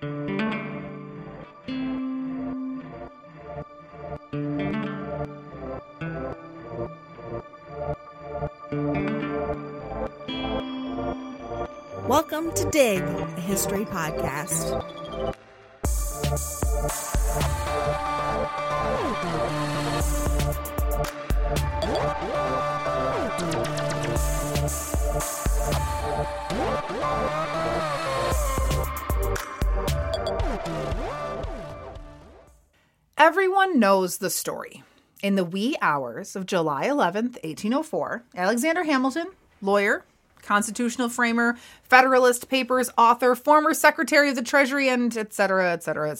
Welcome to Dig, a history podcast. Everyone knows the story. In the wee hours of July 11th, 1804, Alexander Hamilton, lawyer, constitutional framer, Federalist Papers author, former Secretary of the Treasury, and et cetera,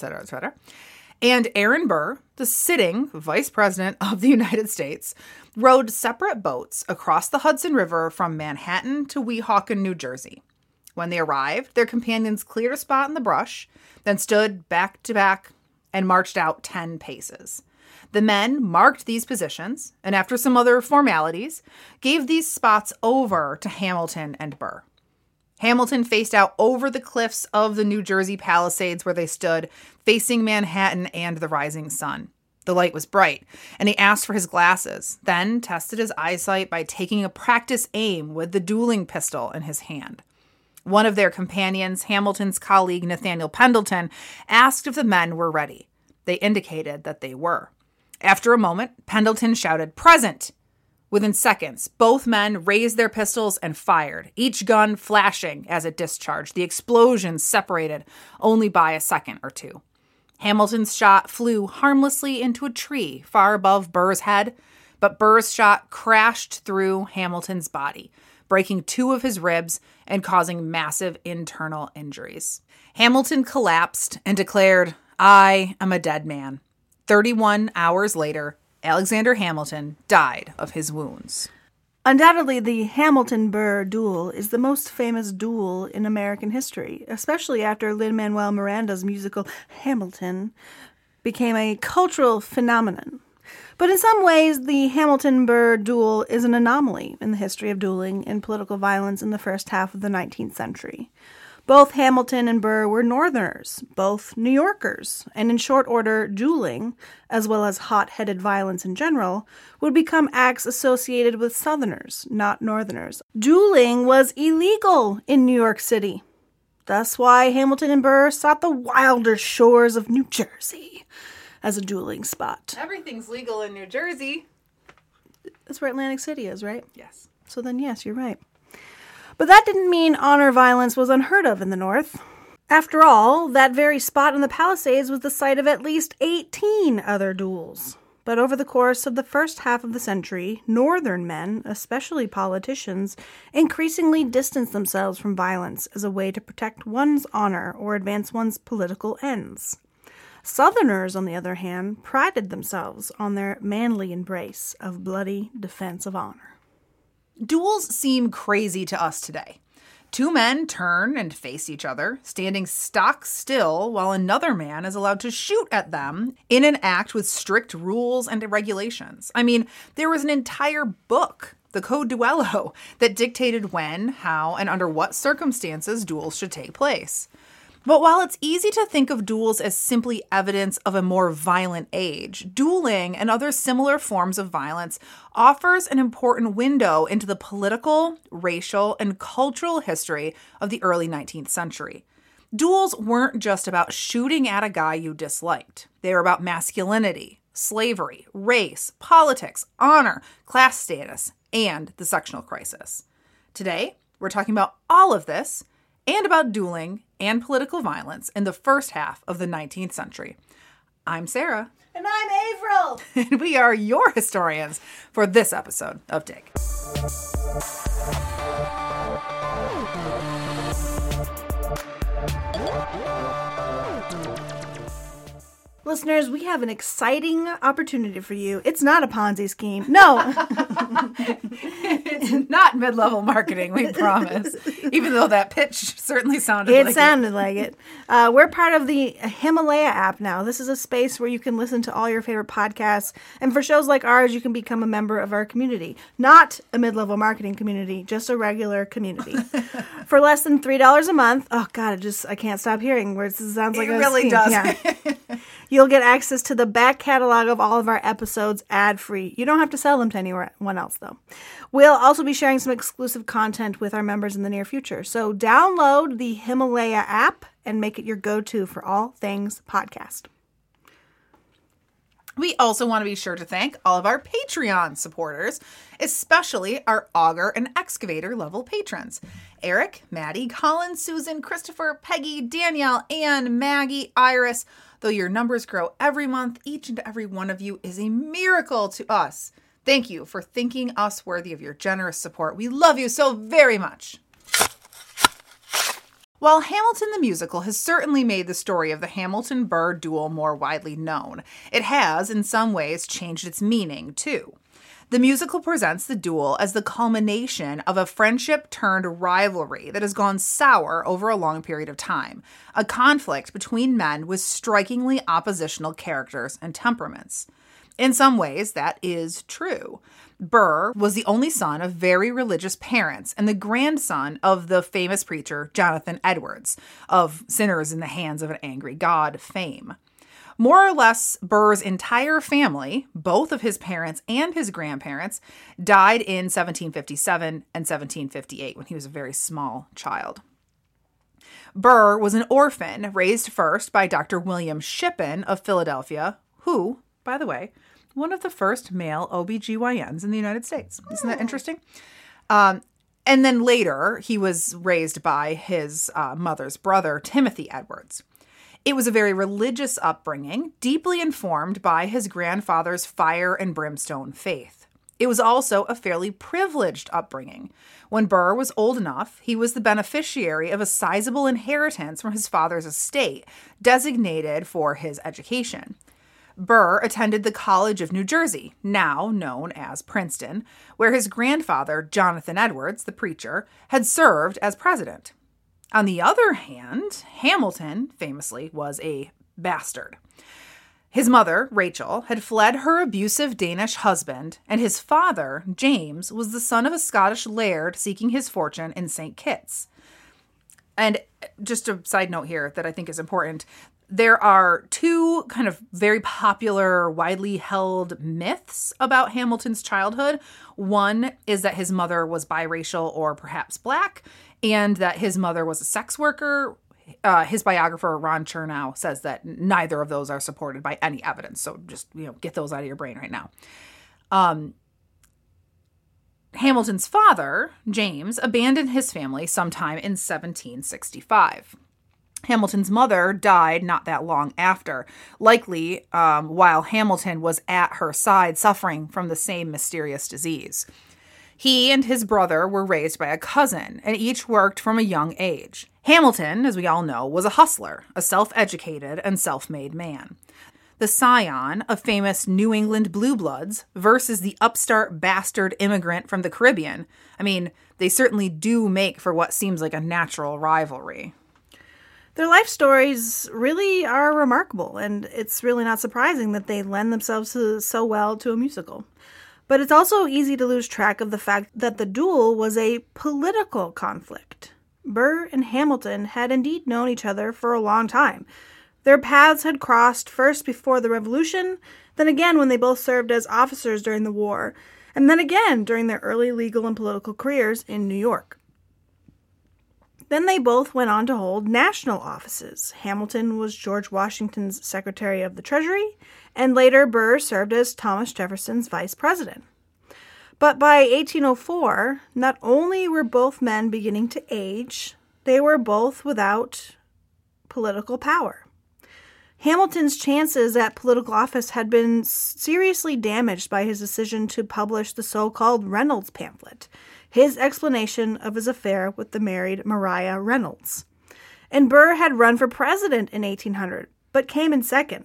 and Aaron Burr, the sitting Vice President of the United States, rowed separate boats across the Hudson River from Manhattan to Weehawken, New Jersey. When they arrived, their companions cleared a spot in the brush, then stood back to back and marched out 10 paces. The men marked these positions, and after some other formalities, gave these spots over to Hamilton and Burr. Hamilton faced out over the cliffs of the New Jersey Palisades where they stood, facing Manhattan and the rising sun. The light was bright, and he asked for his glasses, then tested his eyesight by taking a practice aim with the dueling pistol in his hand. One of their companions, Hamilton's colleague Nathaniel Pendleton, asked if the men were ready. They indicated that they were. After a moment, Pendleton shouted, "Present!" Within seconds, both men raised their pistols and fired, each gun flashing as it discharged. The explosions separated only by a second or two. Hamilton's shot flew harmlessly into a tree far above Burr's head, but Burr's shot crashed through Hamilton's body, breaking 2 of his ribs and causing massive internal injuries. Hamilton collapsed and declared, "I am a dead man." 31 hours later, Alexander Hamilton died of his wounds. Undoubtedly, the Hamilton-Burr duel is the most famous duel in American history, especially after Lin-Manuel Miranda's musical Hamilton became a cultural phenomenon. But in some ways, the Hamilton-Burr duel is an anomaly in the history of dueling and political violence in the first half of the 19th century. Both Hamilton and Burr were Northerners, both New Yorkers, and in short order, dueling, as well as hot-headed violence in general, would become acts associated with Southerners, not Northerners. Dueling was illegal in New York City. That's why Hamilton and Burr sought the wilder shores of New Jersey as a dueling spot. Everything's legal in New Jersey. That's where Atlantic City is, right? Yes. So then, yes, you're right. But that didn't mean honor violence was unheard of in the North. After all, that very spot in the Palisades was the site of at least 18 other duels. But over the course of the first half of the century, Northern men, especially politicians, increasingly distanced themselves from violence as a way to protect one's honor or advance one's political ends. Southerners, on the other hand, prided themselves on their manly embrace of bloody defense of honor. Duels seem crazy to us today. 2 men turn and face each other, standing stock still while another man is allowed to shoot at them in an act with strict rules and regulations. I mean, there was an entire book, the Code Duello, that dictated when, how, and under what circumstances duels should take place. But while it's easy to think of duels as simply evidence of a more violent age, dueling and other similar forms of violence offers an important window into the political, racial, and cultural history of the early 19th century. Duels weren't just about shooting at a guy you disliked. They were about masculinity, slavery, race, politics, honor, class status, and the sectional crisis. Today, we're talking about all of this and about dueling and political violence in the first half of the 19th century. I'm Sarah. And I'm Avril. And we are your historians for this episode of Dig. Listeners, we have an exciting opportunity for you. It's not a Ponzi scheme. No. It's not mid-level marketing, we promise. Even though that pitch certainly sounded It like sounded like it. We're part of the Himalaya app now. This is a space where you can listen to all your favorite podcasts. And for shows like ours, you can become a member of our community. Not a mid-level marketing community, just a regular community. For less than $3 a month, oh God, I can't stop hearing words. It sounds like it really does. Yeah. You'll get access to the back catalog of all of our episodes ad-free. You don't have to sell them to anyone else, though. We'll also be sharing some exclusive content with our members in the near future. So download the Himalaya app and make it your go-to for all things podcast. We also want to be sure to thank all of our Patreon supporters, especially our Auger and Excavator level patrons. Eric, Maddie, Colin, Susan, Christopher, Peggy, Danielle, Anne, Maggie, Iris. Though your numbers grow every month, each and every one of you is a miracle to us. Thank you for thinking us worthy of your generous support. We love you so very much. While Hamilton the Musical has certainly made the story of the Hamilton-Burr duel more widely known, it has, in some ways, changed its meaning, too. The musical presents the duel as the culmination of a friendship-turned-rivalry that has gone sour over a long period of time, a conflict between men with strikingly oppositional characters and temperaments. In some ways, that is true. Burr was the only son of very religious parents and the grandson of the famous preacher Jonathan Edwards, of Sinners in the Hands of an Angry God fame. More or less, Burr's entire family, both of his parents and his grandparents, died in 1757 and 1758 when he was a very small child. Burr was an orphan raised first by Dr. William Shippen of Philadelphia, who, by the way, one of the first male OBGYNs in the United States. Isn't that interesting? And then later, he was raised by his mother's brother, Timothy Edwards. It was a very religious upbringing, deeply informed by his grandfather's fire and brimstone faith. It was also a fairly privileged upbringing. When Burr was old enough, he was the beneficiary of a sizable inheritance from his father's estate, designated for his education. Burr attended the College of New Jersey, now known as Princeton, where his grandfather, Jonathan Edwards, the preacher, had served as president. On the other hand, Hamilton, famously, was a bastard. His mother, Rachel, had fled her abusive Danish husband, and his father, James, was the son of a Scottish laird seeking his fortune in St. Kitts. And just a side note here that I think is important, there are two kind of very popular, widely held myths about Hamilton's childhood. One is that his mother was biracial or perhaps black, and that his mother was a sex worker. His biographer, Ron Chernow, says that neither of those are supported by any evidence. So just, get those out of your brain right now. Hamilton's father, James, abandoned his family sometime in 1765. Hamilton's mother died not that long after, likely while Hamilton was at her side suffering from the same mysterious disease. He and his brother were raised by a cousin, and each worked from a young age. Hamilton, as we all know, was a hustler, a self-educated and self-made man. The scion of famous New England blue bloods versus the upstart bastard immigrant from the Caribbean. I mean, they certainly do make for what seems like a natural rivalry. Their life stories really are remarkable, and it's really not surprising that they lend themselves so well to a musical. But it's also easy to lose track of the fact that the duel was a political conflict. Burr and Hamilton had indeed known each other for a long time. Their paths had crossed first before the Revolution, then again when they both served as officers during the war, and then again during their early legal and political careers in New York. Then they both went on to hold national offices. Hamilton was George Washington's Secretary of the Treasury, and later Burr served as Thomas Jefferson's vice president. But by 1804, not only were both men beginning to age, they were both without political power. Hamilton's chances at political office had been seriously damaged by his decision to publish the so-called Reynolds pamphlet, his explanation of his affair with the married Maria Reynolds. And Burr had run for president in 1800, but came in second.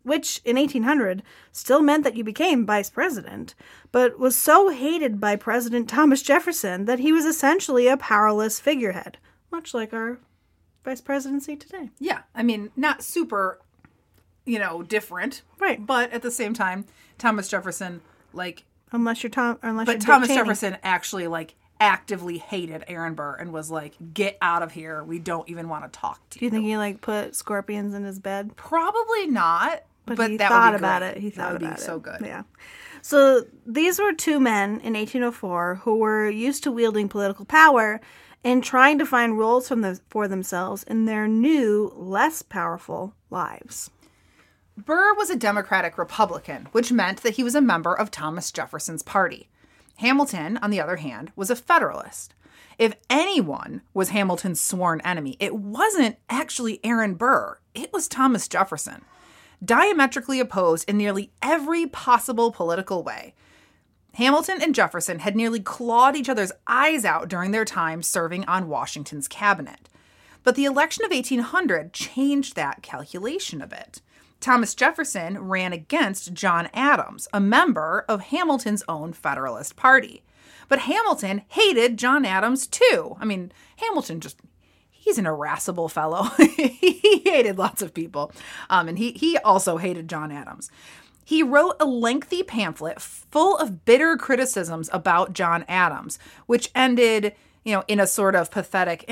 which in 1800 still meant that you became vice president, but was so hated by President Thomas Jefferson that he was essentially a powerless figurehead, much like our vice presidency today. Yeah, I mean, not super, different. Right. But at the same time, Thomas Jefferson, Thomas Jefferson actually, actively hated Aaron Burr and was like, get out of here. We don't even want to talk to you. Do you think he, put scorpions in his bed? Probably not. But he that thought would be about great. it. He thought that would about be it. So good. Yeah. So these were two men in 1804 who were used to wielding political power and trying to find roles for themselves in their new, less powerful lives. Burr was a Democratic Republican, which meant that he was a member of Thomas Jefferson's party. Hamilton, on the other hand, was a Federalist. If anyone was Hamilton's sworn enemy, it wasn't actually Aaron Burr. It was Thomas Jefferson. Diametrically opposed in nearly every possible political way, Hamilton and Jefferson had nearly clawed each other's eyes out during their time serving on Washington's cabinet. But the election of 1800 changed that calculation a bit. Thomas Jefferson ran against John Adams, a member of Hamilton's own Federalist Party. But Hamilton hated John Adams too. I mean, Hamilton he's an irascible fellow. He hated lots of people. And he also hated John Adams. He wrote a lengthy pamphlet full of bitter criticisms about John Adams, which ended, in a sort of pathetic,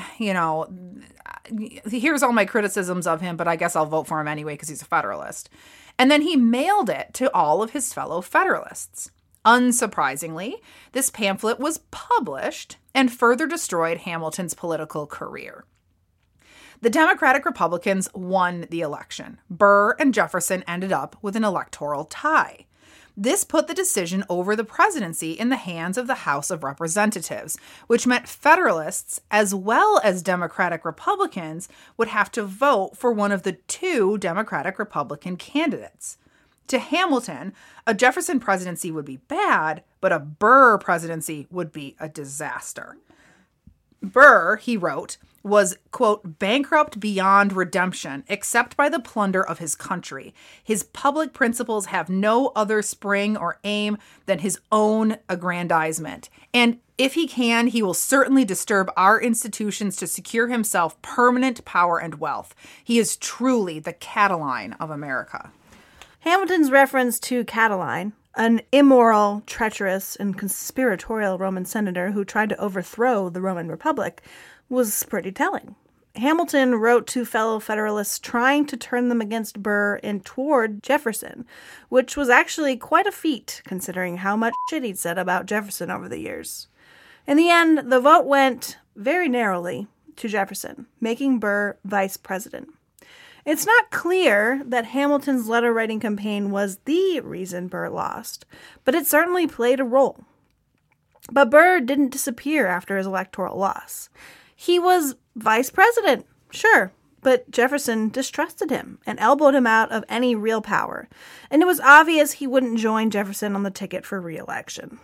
here's all my criticisms of him, but I guess I'll vote for him anyway because he's a Federalist. And then he mailed it to all of his fellow Federalists. Unsurprisingly, this pamphlet was published and further destroyed Hamilton's political career. The Democratic Republicans won the election. Burr and Jefferson ended up with an electoral tie. This put the decision over the presidency in the hands of the House of Representatives, which meant Federalists as well as Democratic Republicans would have to vote for one of the two Democratic Republican candidates. To Hamilton, a Jefferson presidency would be bad, but a Burr presidency would be a disaster. Burr, he wrote, was, quote, bankrupt beyond redemption, except by the plunder of his country. His public principles have no other spring or aim than his own aggrandizement. And if he can, he will certainly disturb our institutions to secure himself permanent power and wealth. He is truly the Catiline of America. Hamilton's reference to Catiline, an immoral, treacherous, and conspiratorial Roman senator who tried to overthrow the Roman Republic, was pretty telling. Hamilton wrote to fellow Federalists trying to turn them against Burr and toward Jefferson, which was actually quite a feat considering how much shit he'd said about Jefferson over the years. In the end, the vote went very narrowly to Jefferson, making Burr vice president. It's not clear that Hamilton's letter-writing campaign was the reason Burr lost, but it certainly played a role. But Burr didn't disappear after his electoral loss. He was vice president, sure, but Jefferson distrusted him and elbowed him out of any real power, and it was obvious he wouldn't join Jefferson on the ticket for re-election.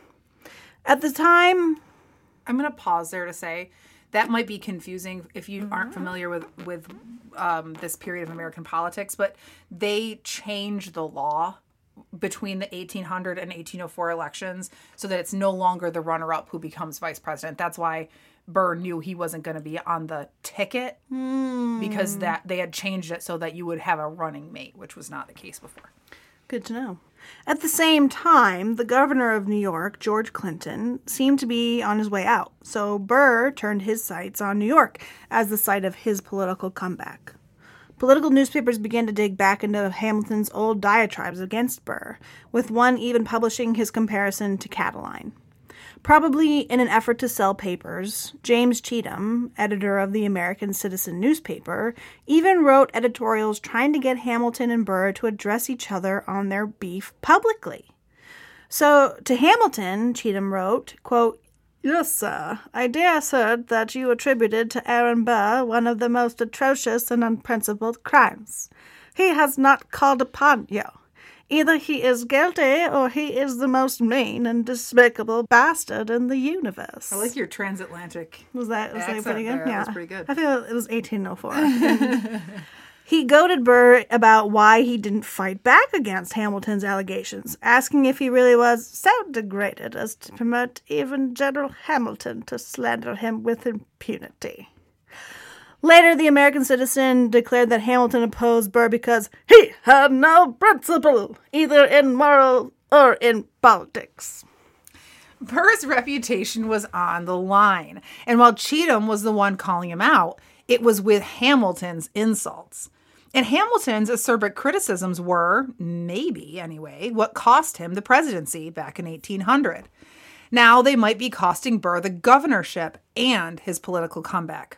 At the time... I'm going to pause there to say that might be confusing if you aren't familiar with this period of American politics, but they changed the law between the 1800 and 1804 elections so that it's no longer the runner-up who becomes vice president. That's why Burr knew he wasn't going to be on the ticket because that they had changed it so that you would have a running mate, which was not the case before. Good to know. At the same time, the governor of New York, George Clinton, seemed to be on his way out, so Burr turned his sights on New York as the site of his political comeback. Political newspapers began to dig back into Hamilton's old diatribes against Burr, with one even publishing his comparison to Catiline. Probably in an effort to sell papers, James Cheatham, editor of the American Citizen newspaper, even wrote editorials trying to get Hamilton and Burr to address each other on their beef publicly. So, to Hamilton, Cheatham wrote, quote, "Yes, sir, I dare assert that you attributed to Aaron Burr one of the most atrocious and unprincipled crimes. He has not called upon you. Either he is guilty or he is the most mean and despicable bastard in the universe." I like your transatlantic Was that pretty good? There. Yeah. That was pretty good. I feel it was 1804. He goaded Burr about why he didn't fight back against Hamilton's allegations, asking if he really was so degraded as to permit even General Hamilton to slander him with impunity. Later, the American Citizen declared that Hamilton opposed Burr because he had no principle, either in moral or in politics. Burr's reputation was on the line, and while Cheatham was the one calling him out, it was with Hamilton's insults. And Hamilton's acerbic criticisms were, maybe anyway, what cost him the presidency back in 1800. Now they might be costing Burr the governorship and his political comeback.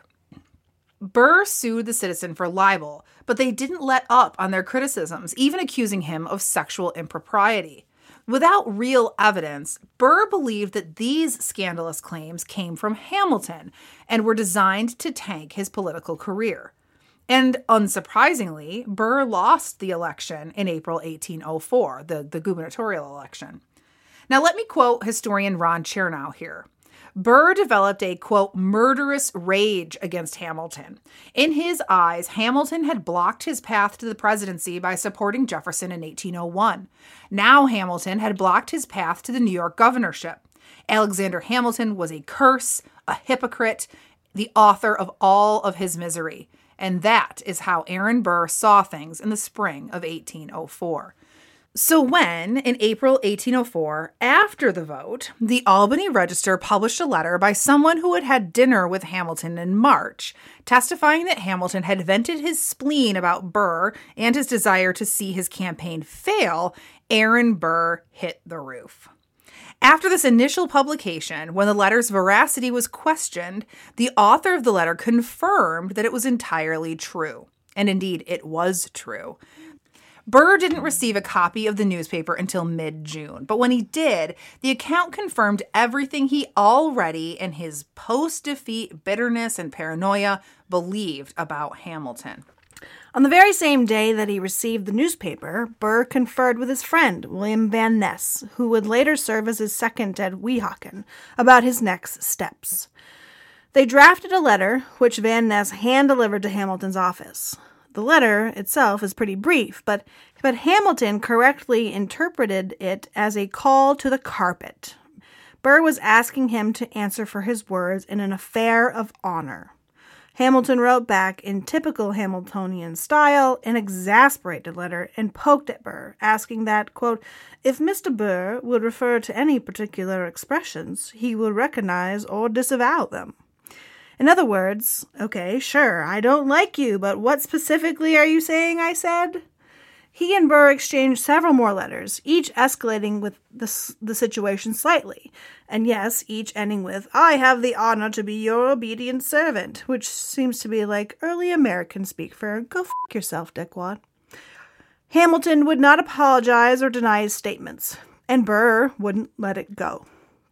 Burr sued the Citizen for libel, but they didn't let up on their criticisms, even accusing him of sexual impropriety. Without real evidence, Burr believed that these scandalous claims came from Hamilton and were designed to tank his political career. And unsurprisingly, Burr lost the election in April 1804, the gubernatorial election. Now let me quote historian Ron Chernow here. Burr developed a, quote, murderous rage against Hamilton. In his eyes, Hamilton had blocked his path to the presidency by supporting Jefferson in 1801. Now Hamilton had blocked his path to the New York governorship. Alexander Hamilton was a curse, a hypocrite, the author of all of his misery. And that is how Aaron Burr saw things in the spring of 1804. So when, in April 1804, after the vote, the Albany Register published a letter by someone who had had dinner with Hamilton in March, testifying that Hamilton had vented his spleen about Burr and his desire to see his campaign fail, Aaron Burr hit the roof. After this initial publication, when the letter's veracity was questioned, the author of the letter confirmed that it was entirely true. And indeed, it was true. Burr didn't receive a copy of the newspaper until mid-June, but when he did, the account confirmed everything he already, in his post-defeat bitterness and paranoia, believed about Hamilton. On the very same day that he received the newspaper, Burr conferred with his friend, William Van Ness, who would later serve as his second at Weehawken, about his next steps. They drafted a letter, which Van Ness hand-delivered to Hamilton's office. The letter itself is pretty brief, but Hamilton correctly interpreted it as a call to the carpet. Burr was asking him to answer for his words in an affair of honor. Hamilton wrote back in typical Hamiltonian style an exasperated letter and poked at Burr, asking that, quote, if Mr. Burr would refer to any particular expressions, he would recognize or disavow them. In other words, okay, sure, I don't like you, but what specifically are you saying I said? He and Burr exchanged several more letters, each escalating with the situation slightly. And yes, each ending with, I have the honor to be your obedient servant, which seems to be like early American speak for, go f*** yourself, dickwad. Hamilton would not apologize or deny his statements, and Burr wouldn't let it go.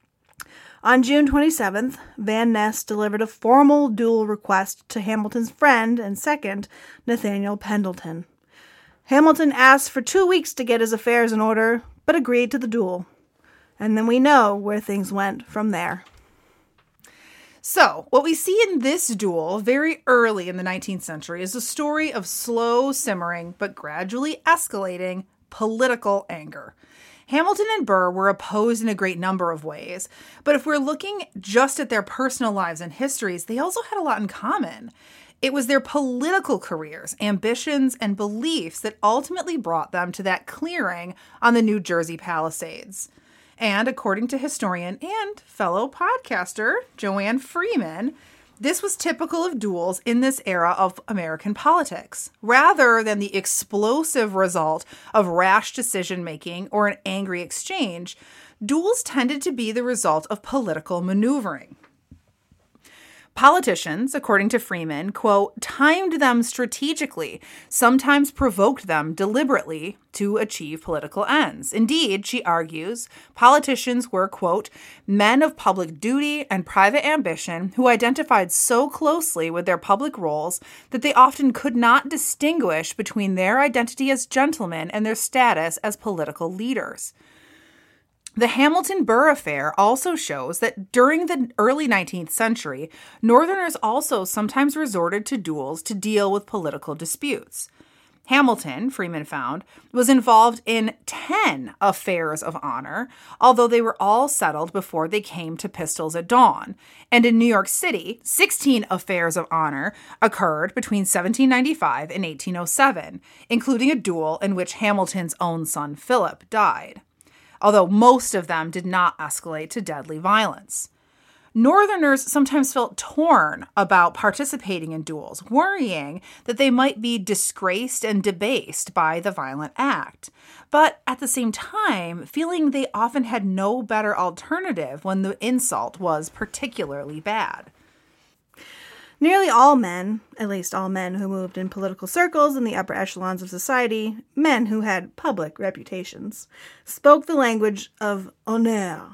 On June 27th, Van Ness delivered a formal duel request to Hamilton's friend and second, Nathaniel Pendleton. Hamilton asked for 2 weeks to get his affairs in order, but agreed to the duel. And then we know where things went from there. So, what we see in this duel very early in the 19th century is a story of slow simmering but gradually escalating political anger. Hamilton and Burr were opposed in a great number of ways, but if we're looking just at their personal lives and histories, they also had a lot in common. It was their political careers, ambitions, and beliefs that ultimately brought them to that clearing on the New Jersey Palisades. And according to historian and fellow podcaster Joanne Freeman, this was typical of duels in this era of American politics, rather than the explosive result of rash decision-making or an angry exchange. Duels tended to be the result of political maneuvering. Politicians, according to Freeman, quote, timed them strategically, sometimes provoked them deliberately to achieve political ends. Indeed, she argues, politicians were, quote, men of public duty and private ambition who identified so closely with their public roles that they often could not distinguish between their identity as gentlemen and their status as political leaders. The Hamilton-Burr affair also shows that during the early 19th century, Northerners also sometimes resorted to duels to deal with political disputes. Hamilton, Freeman found, was involved in 10 affairs of honor, although they were all settled before they came to pistols at dawn. And in New York City, 16 affairs of honor occurred between 1795 and 1807, including a duel in which Hamilton's own son Philip died, although most of them did not escalate to deadly violence. Northerners sometimes felt torn about participating in duels, worrying that they might be disgraced and debased by the violent act, but at the same time, feeling they often had no better alternative when the insult was particularly bad. Nearly all men, at least all men who moved in political circles in the upper echelons of society, men who had public reputations, spoke the language of honneur.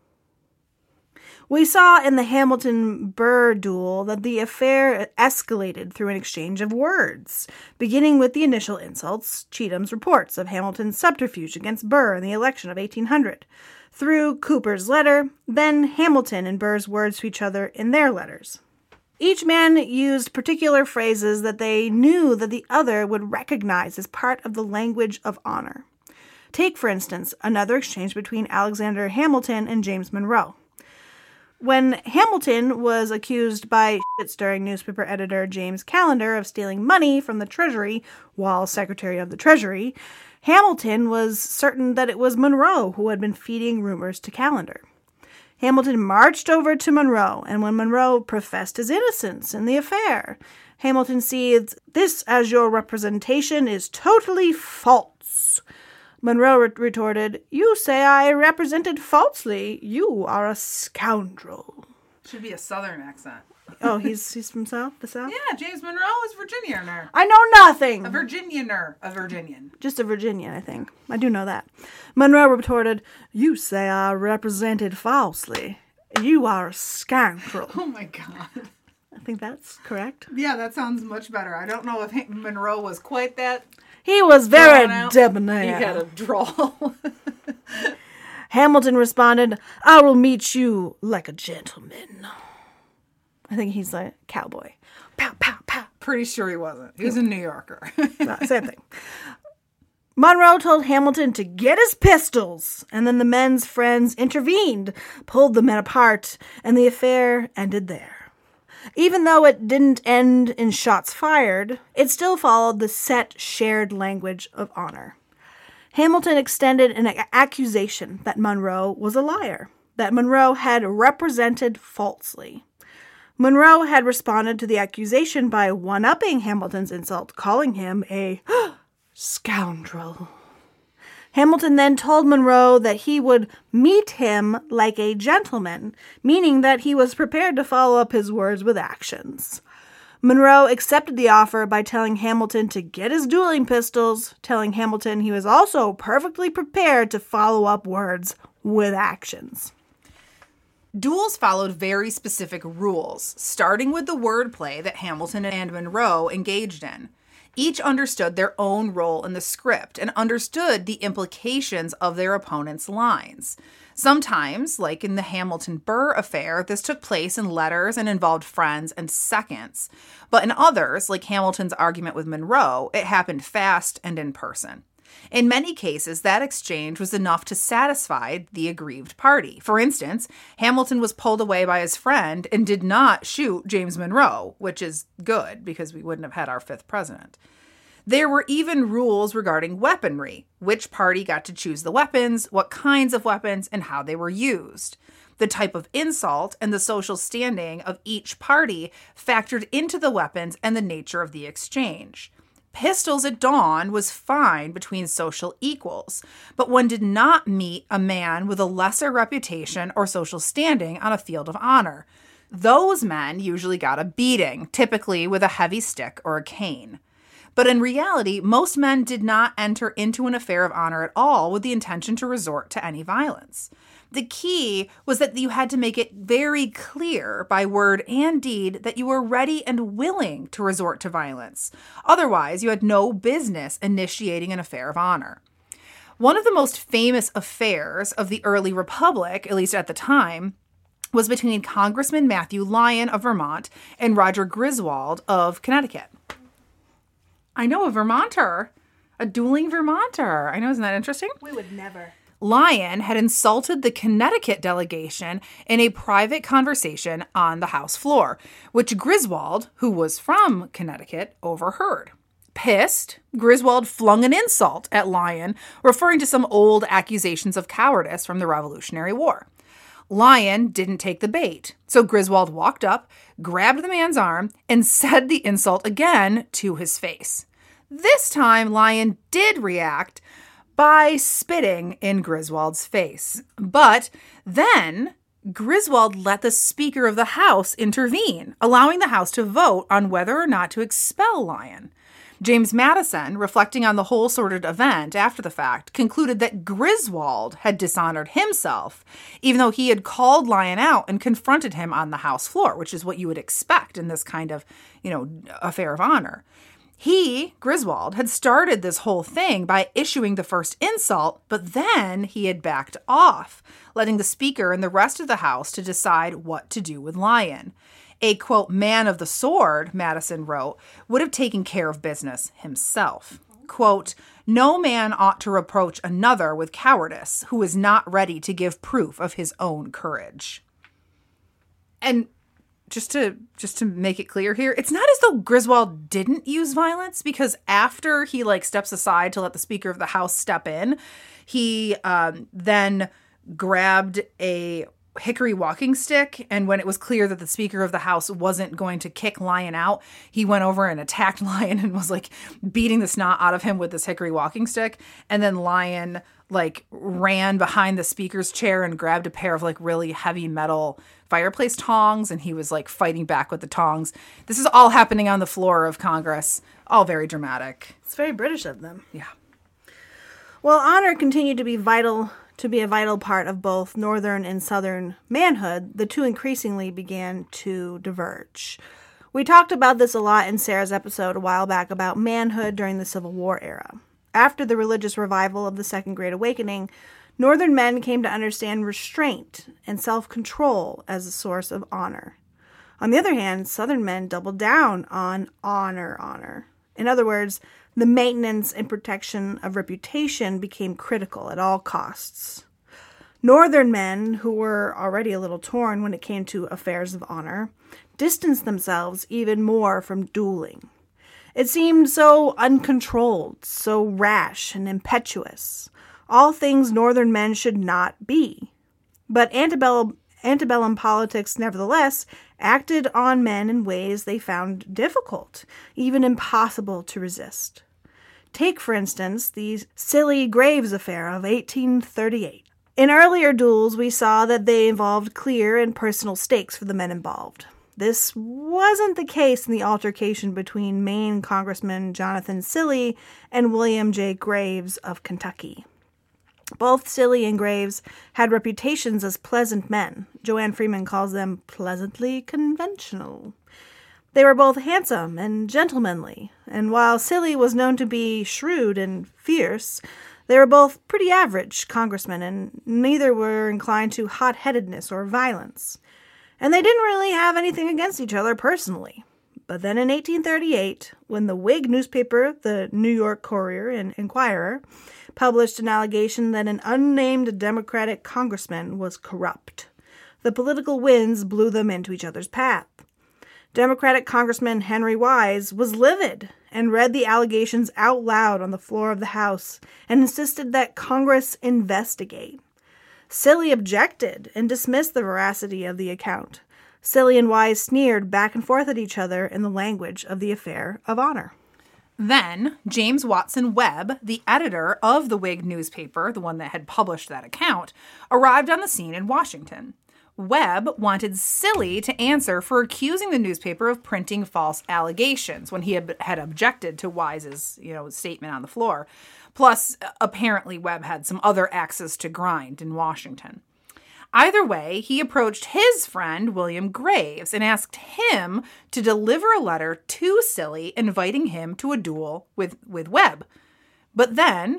We saw in the Hamilton-Burr duel that the affair escalated through an exchange of words, beginning with the initial insults, Cheatham's reports of Hamilton's subterfuge against Burr in the election of 1800, through Cooper's letter, then Hamilton and Burr's words to each other in their letters. Each man used particular phrases that they knew that the other would recognize as part of the language of honor. Take, for instance, another exchange between Alexander Hamilton and James Monroe. When Hamilton was accused by shit-stirring newspaper editor James Callender of stealing money from the Treasury while Secretary of the Treasury, Hamilton was certain that it was Monroe who had been feeding rumors to Callender. Hamilton marched over to Monroe, and when Monroe professed his innocence in the affair, Hamilton seized, "This, as your representation, is totally false." Monroe retorted, "You say I represented falsely. You are a scoundrel." Should be a Southern accent. Oh, he's from the South? Yeah, James Monroe is Virginianer. I know nothing. A Virginianer. A Virginian. Just a Virginian, I think. I do know that. Monroe retorted, "You say I represented falsely. You are a scoundrel." Oh my God. I think that's correct. Yeah, that sounds much better. I don't know if Monroe was quite that. He was very debonair. He had a drawl. Hamilton responded, "I will meet you like a gentleman." I think he's like a cowboy. Pow, pow, pow. Pretty sure he wasn't. He was a New Yorker. Same thing. Monroe told Hamilton to get his pistols, and then the men's friends intervened, pulled the men apart, and the affair ended there. Even though it didn't end in shots fired, it still followed the set, shared language of honor. Hamilton extended an accusation that Monroe was a liar, that Monroe had represented falsely. Monroe had responded to the accusation by one-upping Hamilton's insult, calling him a scoundrel. Hamilton then told Monroe that he would meet him like a gentleman, meaning that he was prepared to follow up his words with actions. Monroe accepted the offer by telling Hamilton to get his dueling pistols, telling Hamilton he was also perfectly prepared to follow up words with actions. Duels followed very specific rules, starting with the wordplay that Hamilton and Monroe engaged in. Each understood their own role in the script and understood the implications of their opponent's lines. Sometimes, like in the Hamilton-Burr affair, this took place in letters and involved friends and seconds. But in others, like Hamilton's argument with Monroe, it happened fast and in person. In many cases, that exchange was enough to satisfy the aggrieved party. For instance, Hamilton was pulled away by his friend and did not shoot James Monroe, which is good because we wouldn't have had our fifth president. There were even rules regarding weaponry, which party got to choose the weapons, what kinds of weapons, and how they were used. The type of insult and the social standing of each party factored into the weapons and the nature of the exchange. Pistols at dawn was fine between social equals, but one did not meet a man with a lesser reputation or social standing on a field of honor. Those men usually got a beating, typically with a heavy stick or a cane. But in reality, most men did not enter into an affair of honor at all with the intention to resort to any violence. The key was that you had to make it very clear by word and deed that you were ready and willing to resort to violence. Otherwise, you had no business initiating an affair of honor. One of the most famous affairs of the early republic, at least at the time, was between Congressman Matthew Lyon of Vermont and Roger Griswold of Connecticut. I know, a Vermonter. A dueling Vermonter. I know, isn't that interesting? We would never. Lyon had insulted the Connecticut delegation in a private conversation on the House floor, which Griswold, who was from Connecticut, overheard. Pissed, Griswold flung an insult at Lyon, referring to some old accusations of cowardice from the Revolutionary War. Lyon didn't take the bait, so Griswold walked up, grabbed the man's arm, and said the insult again to his face. This time, Lyon did react by spitting in Griswold's face. But then Griswold let the Speaker of the House intervene, allowing the House to vote on whether or not to expel Lyon. James Madison, reflecting on the whole sordid event after the fact, concluded that Griswold had dishonored himself, even though he had called Lyon out and confronted him on the House floor, which is what you would expect in this kind of, affair of honor. He, Griswold, had started this whole thing by issuing the first insult, but then he had backed off, letting the Speaker and the rest of the House to decide what to do with Lyon. A, quote, man of the sword, Madison wrote, would have taken care of business himself. Quote, no man ought to reproach another with cowardice who is not ready to give proof of his own courage. And just to make it clear here, it's not as though Griswold didn't use violence, because after he steps aside to let the Speaker of the House step in, he then grabbed a hickory walking stick, and when it was clear that the Speaker of the House wasn't going to kick Lyon out, he went over and attacked Lyon and was beating the snot out of him with this hickory walking stick. And then Lyon ran behind the Speaker's chair and grabbed a pair of really heavy metal fireplace tongs, and he was fighting back with the tongs. This is all happening on the floor of Congress. All very dramatic. It's very British of them. Yeah. Well, honor continued to be a vital part of both Northern and Southern manhood. The two increasingly began to diverge. We talked about this a lot in Sarah's episode a while back about manhood during the Civil War era. After the religious revival of the Second Great Awakening, Northern men came to understand restraint and self-control as a source of honor. On the other hand, Southern men doubled down on honor. In other words, the maintenance and protection of reputation became critical at all costs. Northern men, who were already a little torn when it came to affairs of honor, distanced themselves even more from dueling. It seemed so uncontrolled, so rash and impetuous. All things Northern men should not be. But antebellum politics, nevertheless, acted on men in ways they found difficult, even impossible to resist. Take, for instance, the Scilly Graves affair of 1838. In earlier duels, we saw that they involved clear and personal stakes for the men involved. This wasn't the case in the altercation between Maine Congressman Jonathan Scilly and William J. Graves of Kentucky. Both Scilly and Graves had reputations as pleasant men. Joanne Freeman calls them pleasantly conventional. They were both handsome and gentlemanly, and while Scilly was known to be shrewd and fierce, they were both pretty average congressmen, and neither were inclined to hot-headedness or violence. And they didn't really have anything against each other personally. But then in 1838, when the Whig newspaper, the New York Courier and Inquirer, published an allegation that an unnamed Democratic congressman was corrupt, the political winds blew them into each other's path. Democratic Congressman Henry Wise was livid and read the allegations out loud on the floor of the House and insisted that Congress investigate. Scilly objected and dismissed the veracity of the account. Scilly and Wise sneered back and forth at each other in the language of the affair of honor. Then, James Watson Webb, the editor of the Whig newspaper, the one that had published that account, arrived on the scene in Washington. Webb wanted Scilly to answer for accusing the newspaper of printing false allegations when he had objected to Wise's, statement on the floor. Plus, apparently Webb had some other axes to grind in Washington. Either way, he approached his friend William Graves and asked him to deliver a letter to Scilly inviting him to a duel with Webb. But then,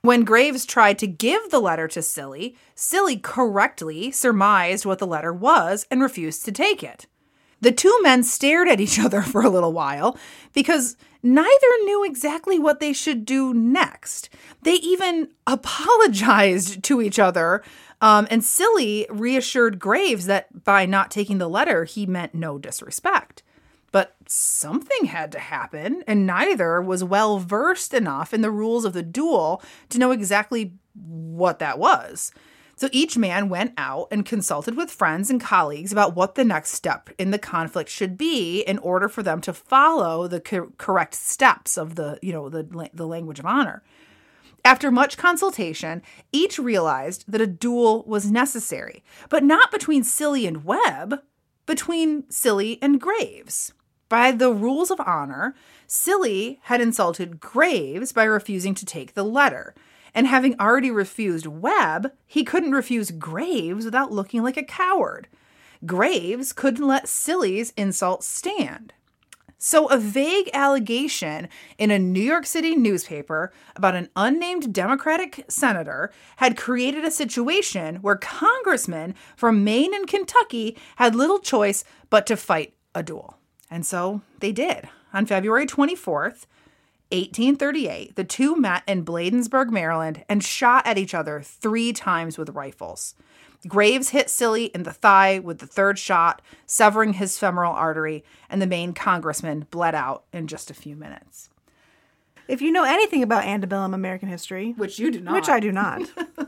When Graves tried to give the letter to Silly, Silly correctly surmised what the letter was and refused to take it. The two men stared at each other for a little while because neither knew exactly what they should do next. They even apologized to each other, and Silly reassured Graves that by not taking the letter, he meant no disrespect. But something had to happen, and neither was well versed enough in the rules of the duel to know exactly what that was. So each man went out and consulted with friends and colleagues about what the next step in the conflict should be in order for them to follow the correct steps of the language of honor. After much consultation, each realized that a duel was necessary, but not between Silly and Webb, between Silly and Graves. By the rules of honor, Silly had insulted Graves by refusing to take the letter. And having already refused Webb, he couldn't refuse Graves without looking like a coward. Graves couldn't let Silly's insult stand. So a vague allegation in a New York City newspaper about an unnamed Democratic senator had created a situation where congressmen from Maine and Kentucky had little choice but to fight a duel. And so they did. On February 24th, 1838, the two met in Bladensburg, Maryland, and shot at each other 3 times with rifles. Graves hit Silly in the thigh with the third shot, severing his femoral artery, and the Maine congressman bled out in just a few minutes. If you know anything about antebellum American history, Which you do not. Which I do not.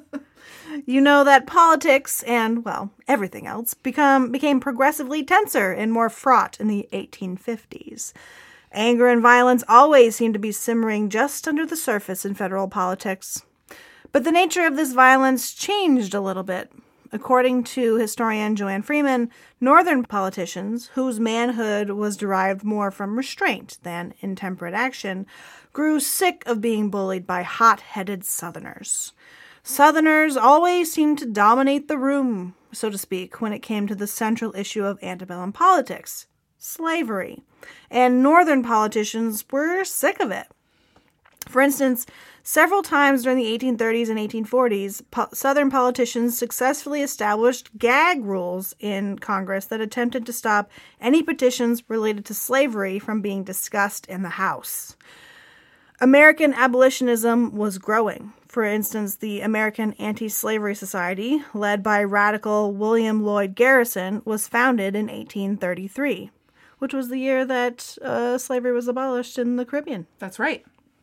You know that politics and, well, everything else became progressively tenser and more fraught in the 1850s. Anger and violence always seemed to be simmering just under the surface in federal politics. But the nature of this violence changed a little bit. According to historian Joanne Freeman, Northern politicians, whose manhood was derived more from restraint than intemperate action, grew sick of being bullied by hot-headed Southerners. Southerners always seemed to dominate the room, so to speak, when it came to the central issue of antebellum politics, slavery. And Northern politicians were sick of it. For instance, several times during the 1830s and 1840s, Southern politicians successfully established gag rules in Congress that attempted to stop any petitions related to slavery from being discussed in the House. American abolitionism was growing. For instance, the American Anti-Slavery Society, led by radical William Lloyd Garrison, was founded in 1833, which was the year that slavery was abolished in the Caribbean. That's right.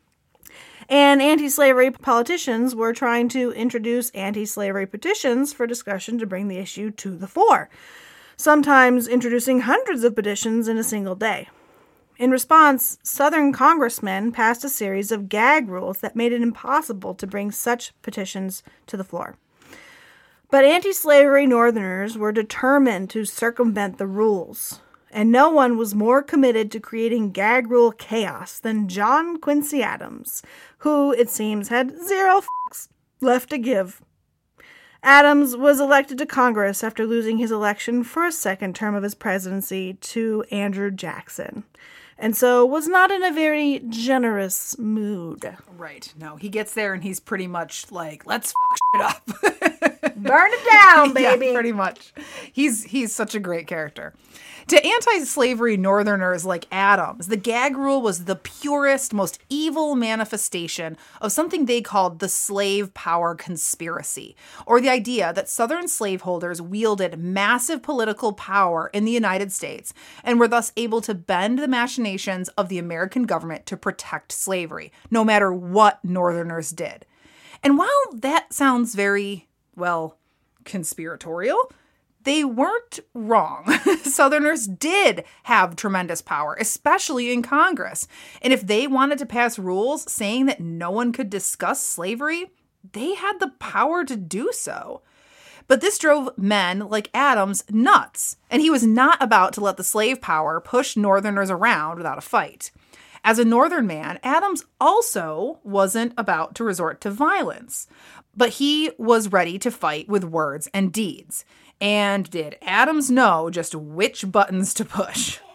And anti-slavery politicians were trying to introduce anti-slavery petitions for discussion to bring the issue to the fore, sometimes introducing hundreds of petitions in a single day. In response, Southern congressmen passed a series of gag rules that made it impossible to bring such petitions to the floor. But anti-slavery Northerners were determined to circumvent the rules, and no one was more committed to creating gag rule chaos than John Quincy Adams, who, it seems, had zero fucks left to give. Adams was elected to Congress after losing his election for a second term of his presidency to Andrew Jackson, and so was not in a very generous mood. Right. No, he gets there and he's pretty much like, let's fuck shit up. Burn it down, baby. Yeah, pretty much. He's such a great character. To anti-slavery Northerners like Adams, the gag rule was the purest, most evil manifestation of something they called the slave power conspiracy, or the idea that Southern slaveholders wielded massive political power in the United States and were thus able to bend the machinations of the American government to protect slavery, no matter what Northerners did. And while that sounds very, well, conspiratorial, they weren't wrong. Southerners did have tremendous power, especially in Congress. And if they wanted to pass rules saying that no one could discuss slavery, they had the power to do so. But this drove men like Adams nuts, and he was not about to let the slave power push Northerners around without a fight. As a Northern man, Adams also wasn't about to resort to violence, but he was ready to fight with words and deeds. And did Adams know just which buttons to push?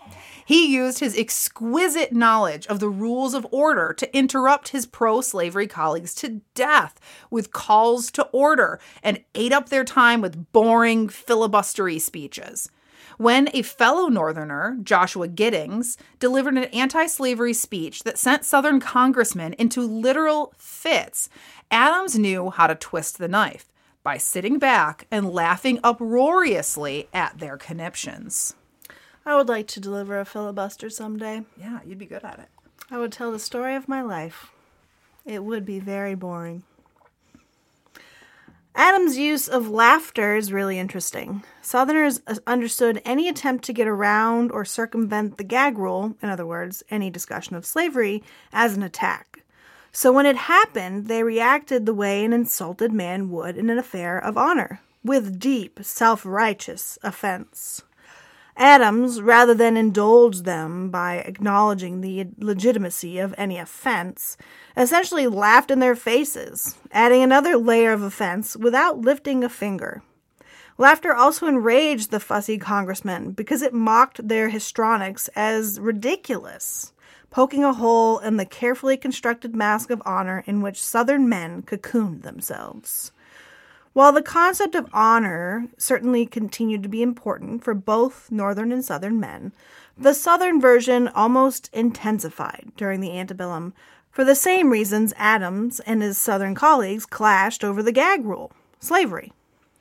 He used his exquisite knowledge of the rules of order to interrupt his pro-slavery colleagues to death with calls to order and ate up their time with boring filibustery speeches. When a fellow Northerner, Joshua Giddings, delivered an anti-slavery speech that sent Southern congressmen into literal fits, Adams knew how to twist the knife by sitting back and laughing uproariously at their conniptions. I would like to deliver a filibuster someday. Yeah, you'd be good at it. I would tell the story of my life. It would be very boring. Adams' use of laughter is really interesting. Southerners understood any attempt to get around or circumvent the gag rule, in other words, any discussion of slavery, as an attack. So when it happened, they reacted the way an insulted man would in an affair of honor, with deep, self-righteous offense. Adams, rather than indulge them by acknowledging the legitimacy of any offense, essentially laughed in their faces, adding another layer of offense without lifting a finger. Laughter also enraged the fussy congressmen because it mocked their histrionics as ridiculous, poking a hole in the carefully constructed mask of honor in which Southern men cocooned themselves. While the concept of honor certainly continued to be important for both Northern and Southern men, the Southern version almost intensified during the antebellum for the same reasons Adams and his Southern colleagues clashed over the gag rule, slavery.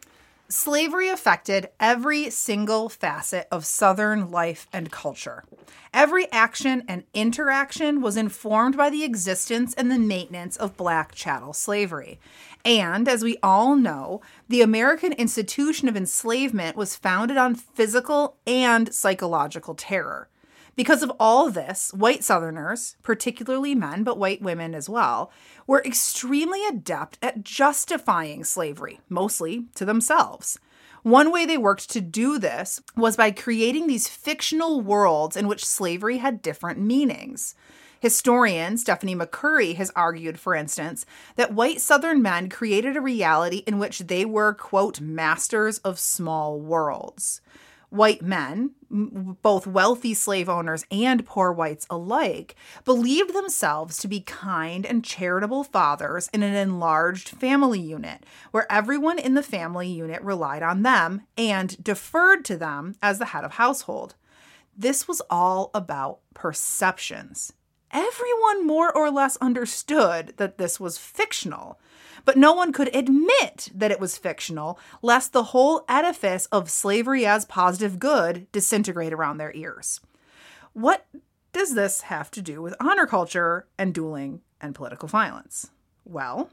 Slavery affected every single facet of Southern life and culture. Every action and interaction was informed by the existence and the maintenance of black chattel slavery. And, as we all know, the American institution of enslavement was founded on physical and psychological terror. Because of all this, white Southerners, particularly men, but white women as well, were extremely adept at justifying slavery, mostly to themselves. One way they worked to do this was by creating these fictional worlds in which slavery had different meanings. Historian Stephanie McCurry has argued, for instance, that white Southern men created a reality in which they were, quote, masters of small worlds. White men, both wealthy slave owners and poor whites alike, believed themselves to be kind and charitable fathers in an enlarged family unit, where everyone in the family unit relied on them and deferred to them as the head of household. This was all about perceptions. Everyone more or less understood that this was fictional, but no one could admit that it was fictional, lest the whole edifice of slavery as positive good disintegrate around their ears. What does this have to do with honor culture and dueling and political violence? Well,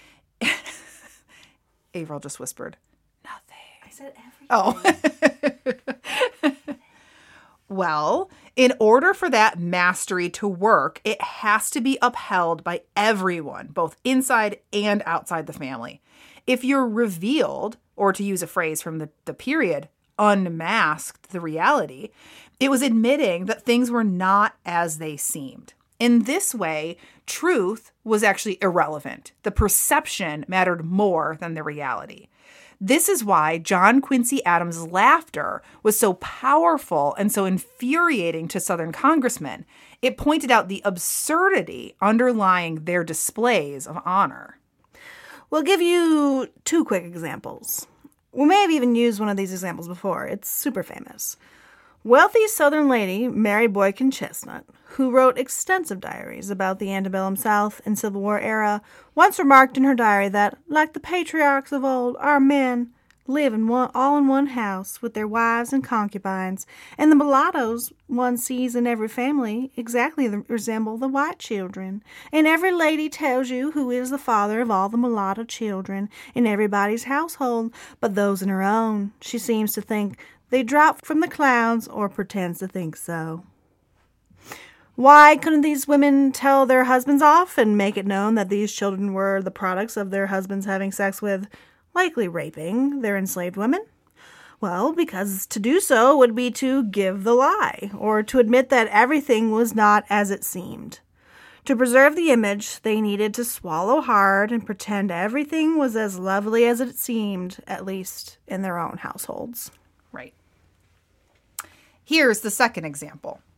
Avril just whispered, nothing. I said everything. Oh. Well, in order for that mastery to work, it has to be upheld by everyone, both inside and outside the family. If you're revealed, or to use a phrase from the period, unmasked the reality, it was admitting that things were not as they seemed. In this way, truth was actually irrelevant. The perception mattered more than the reality. This is why John Quincy Adams' laughter was so powerful and so infuriating to Southern congressmen. It pointed out the absurdity underlying their displays of honor. We'll give you 2 quick examples. We may have even used one of these examples before. It's super famous. Wealthy Southern lady Mary Boykin Chestnut, who wrote extensive diaries about the antebellum South and Civil War era, once remarked in her diary that, like the patriarchs of old, our men live all in one house with their wives and concubines, and the mulattoes one sees in every family exactly resemble the white children. And every lady tells you who is the father of all the mulatto children in everybody's household, but those in her own. She seems to think they dropped from the clouds, or pretends to think so. Why couldn't these women tell their husbands off and make it known that these children were the products of their husbands having sex with, likely raping, their enslaved women? Well, because to do so would be to give the lie, or to admit that everything was not as it seemed. To preserve the image, they needed to swallow hard and pretend everything was as lovely as it seemed, at least in their own households. Right. Here's the second example.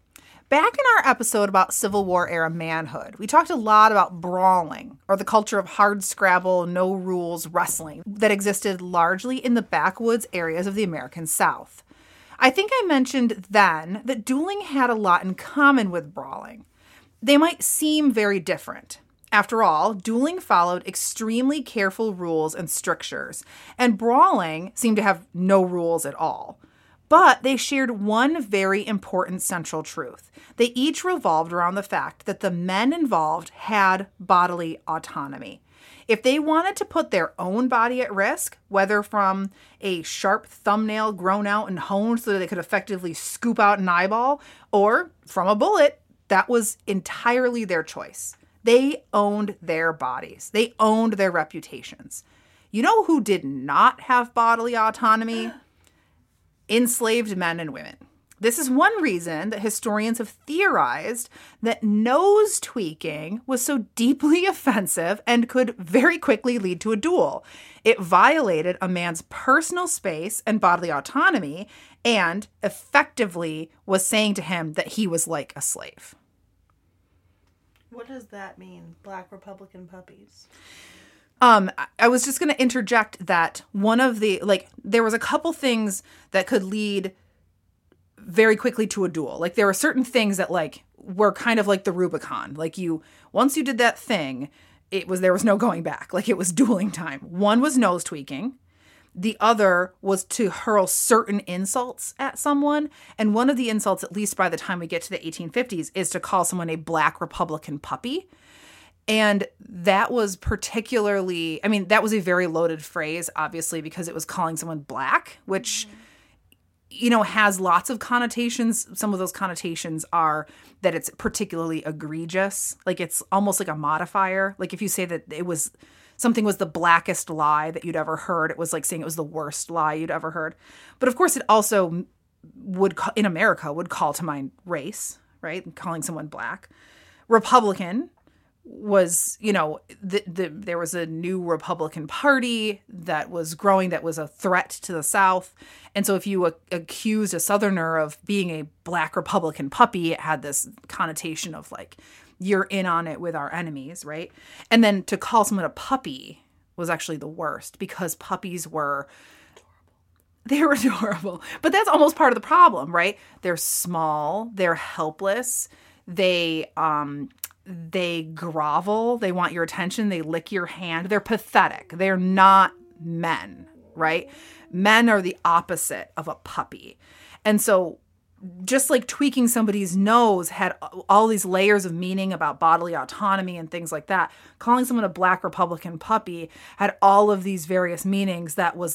Back in our episode about Civil War era manhood, we talked a lot about brawling, or the culture of hard scrabble, no rules wrestling that existed largely in the backwoods areas of the American South. I think I mentioned then that dueling had a lot in common with brawling. They might seem very different. After all, dueling followed extremely careful rules and strictures, and brawling seemed to have no rules at all. But they shared one very important central truth. They each revolved around the fact that the men involved had bodily autonomy. If they wanted to put their own body at risk, whether from a sharp thumbnail grown out and honed so that they could effectively scoop out an eyeball, or from a bullet, that was entirely their choice. They owned their bodies. They owned their reputations. You know who did not have bodily autonomy? Enslaved men and women. This is one reason that historians have theorized that nose tweaking was so deeply offensive and could very quickly lead to a duel. It violated a man's personal space and bodily autonomy and effectively was saying to him that he was like a slave. What does that mean, Black Republican puppies? I was just going to interject that one of the, there was a couple things that could lead very quickly to a duel. Like, there were certain things that, were kind of like the Rubicon. Once you did that thing, there was no going back. It was dueling time. One was nose tweaking. The other was to hurl certain insults at someone. And one of the insults, at least by the time we get to the 1850s, is to call someone a Black Republican puppy. And that was particularly, that was a very loaded phrase, obviously, because it was calling someone black, which, has lots of connotations. Some of those connotations are that it's particularly egregious. It's almost like a modifier. If you say that something was the blackest lie that you'd ever heard, it was like saying it was the worst lie you'd ever heard. But of course, it also in America would call to mind race, right? Calling someone black. Republican was, there was a new Republican Party that was growing that was a threat to the South. And so if you accused a Southerner of being a Black Republican puppy, it had this connotation of you're in on it with our enemies, right? And then to call someone a puppy was actually the worst because puppies were adorable. But that's almost part of the problem, right? They're small, they're helpless, they grovel, they want your attention, they lick your hand. They're pathetic. They're not men, right? Men are the opposite of a puppy. And so just like tweaking somebody's nose had all these layers of meaning about bodily autonomy and things like that, calling someone a Black Republican puppy had all of these various meanings those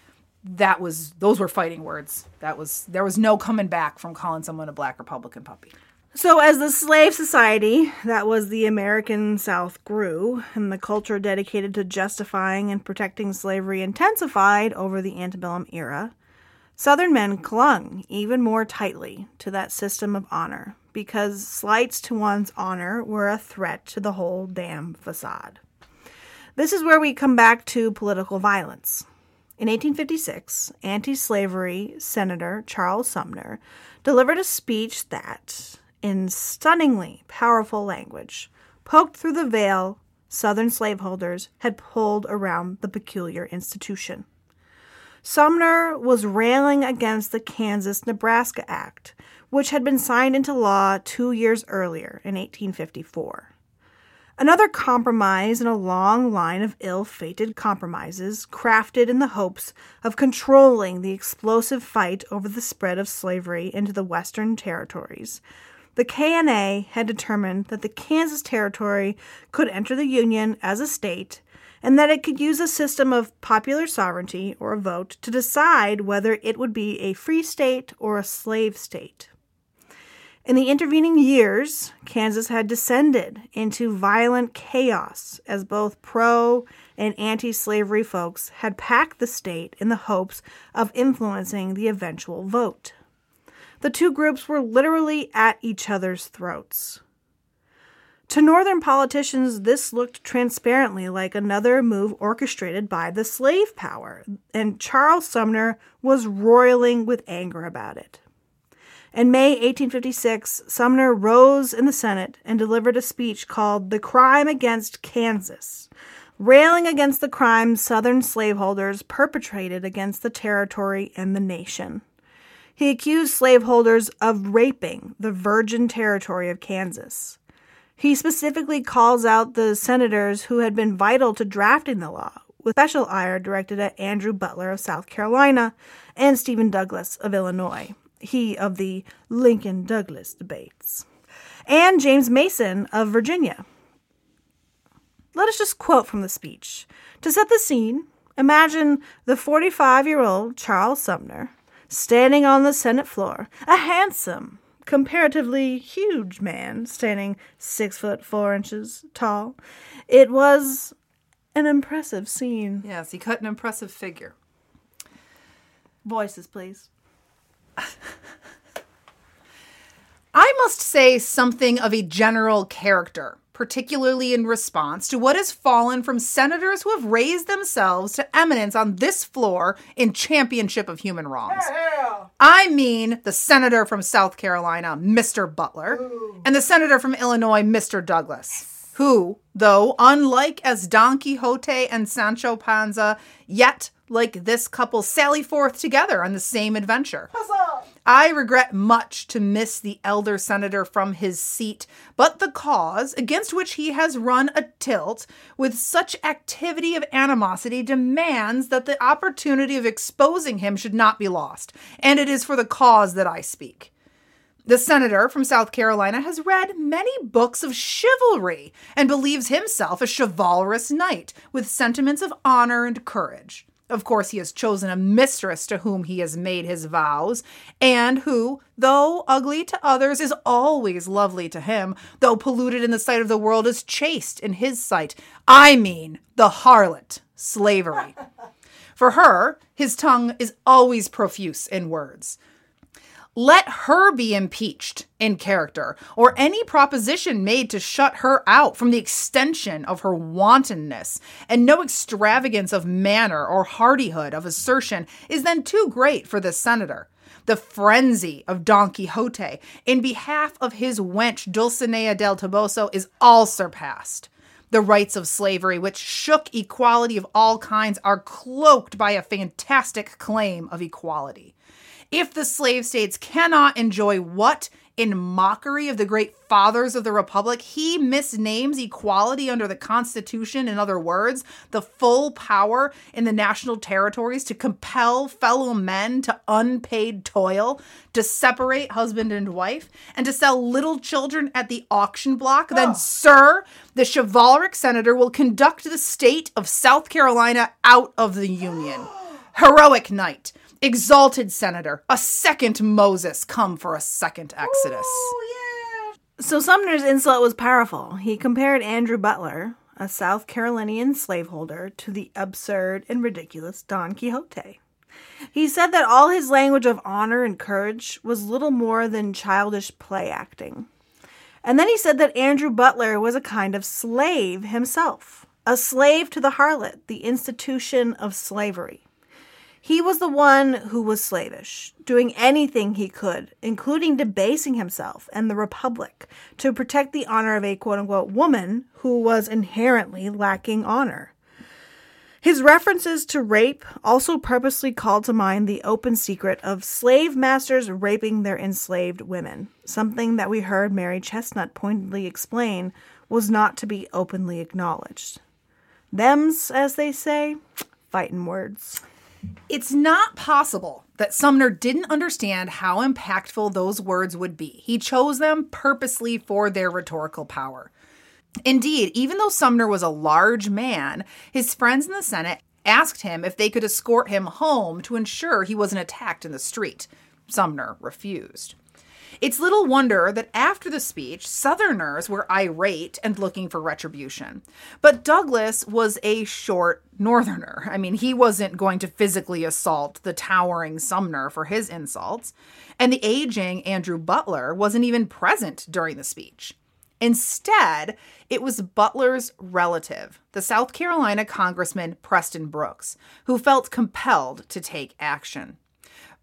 were fighting words. There was no coming back from calling someone a Black Republican puppy. So as the slave society that was the American South grew and the culture dedicated to justifying and protecting slavery intensified over the antebellum era, Southern men clung even more tightly to that system of honor because slights to one's honor were a threat to the whole damn facade. This is where we come back to political violence. In 1856, anti-slavery Senator Charles Sumner delivered a speech that, in stunningly powerful language, poked through the veil Southern slaveholders had pulled around the peculiar institution. Sumner was railing against the Kansas-Nebraska Act, which had been signed into law 2 years earlier in 1854. Another compromise in a long line of ill-fated compromises crafted in the hopes of controlling the explosive fight over the spread of slavery into the Western territories. The KNA had determined that the Kansas Territory could enter the Union as a state and that it could use a system of popular sovereignty or a vote to decide whether it would be a free state or a slave state. In the intervening years, Kansas had descended into violent chaos as both pro- and anti-slavery folks had packed the state in the hopes of influencing the eventual vote. The two groups were literally at each other's throats. To Northern politicians, this looked transparently like another move orchestrated by the slave power, and Charles Sumner was roiling with anger about it. In May 1856, Sumner rose in the Senate and delivered a speech called The Crime Against Kansas, railing against the crimes Southern slaveholders perpetrated against the territory and the nation. He accused slaveholders of raping the virgin territory of Kansas. He specifically calls out the senators who had been vital to drafting the law, with special ire directed at Andrew Butler of South Carolina and Stephen Douglas of Illinois, he of the Lincoln-Douglas debates, and James Mason of Virginia. Let us just quote from the speech. To set the scene, imagine the 45-year-old Charles Sumner standing on the Senate floor, a handsome, comparatively huge man standing 6'4" tall. It was an impressive scene. Yes, he cut an impressive figure. Voices, please. I must say something of a general character, particularly in response to what has fallen from senators who have raised themselves to eminence on this floor in championship of human wrongs. I mean the senator from South Carolina, Mr. Butler, and the senator from Illinois, Mr. Douglas, who, though unlike as Don Quixote and Sancho Panza, yet, like this couple, sally forth together on the same adventure. I regret much to miss the elder senator from his seat, but the cause against which he has run a tilt with such activity of animosity demands that the opportunity of exposing him should not be lost, and it is for the cause that I speak. The senator from South Carolina has read many books of chivalry and believes himself a chivalrous knight with sentiments of honor and courage. Of course, he has chosen a mistress to whom he has made his vows, and who, though ugly to others, is always lovely to him, though polluted in the sight of the world, is chaste in his sight. I mean the harlot, slavery. For her, his tongue is always profuse in words. Let her be impeached in character, or any proposition made to shut her out from the extension of her wantonness, and no extravagance of manner or hardihood of assertion is then too great for the senator. The frenzy of Don Quixote in behalf of his wench Dulcinea del Toboso is all surpassed. The rights of slavery, which shook equality of all kinds, are cloaked by a fantastic claim of equality. If the slave states cannot enjoy what, in mockery of the great fathers of the Republic, he misnames equality under the Constitution, in other words, the full power in the national territories to compel fellow men to unpaid toil, to separate husband and wife, and to sell little children at the auction block, then, sir, the chivalric senator will conduct the state of South Carolina out of the Union. Heroic knight, exalted senator, a second Moses come for a second Exodus. Ooh, yeah. So Sumner's insult was powerful. He compared Andrew Butler, a South Carolinian slaveholder, to the absurd and ridiculous Don Quixote. He said that all his language of honor and courage was little more than childish play acting. And then he said that Andrew Butler was a kind of slave himself, a slave to the harlot, the institution of slavery. He was the one who was slavish, doing anything he could, including debasing himself and the Republic, to protect the honor of a quote-unquote woman who was inherently lacking honor. His references to rape also purposely called to mind the open secret of slave masters raping their enslaved women, something that we heard Mary Chestnut pointedly explain was not to be openly acknowledged. Them's, as they say, fightin' words. It's not possible that Sumner didn't understand how impactful those words would be. He chose them purposely for their rhetorical power. Indeed, even though Sumner was a large man, his friends in the Senate asked him if they could escort him home to ensure he wasn't attacked in the street. Sumner refused. It's little wonder that after the speech, Southerners were irate and looking for retribution. But Douglas was a short Northerner. I mean, he wasn't going to physically assault the towering Sumner for his insults. And the aging Andrew Butler wasn't even present during the speech. Instead, it was Butler's relative, the South Carolina Congressman Preston Brooks, who felt compelled to take action.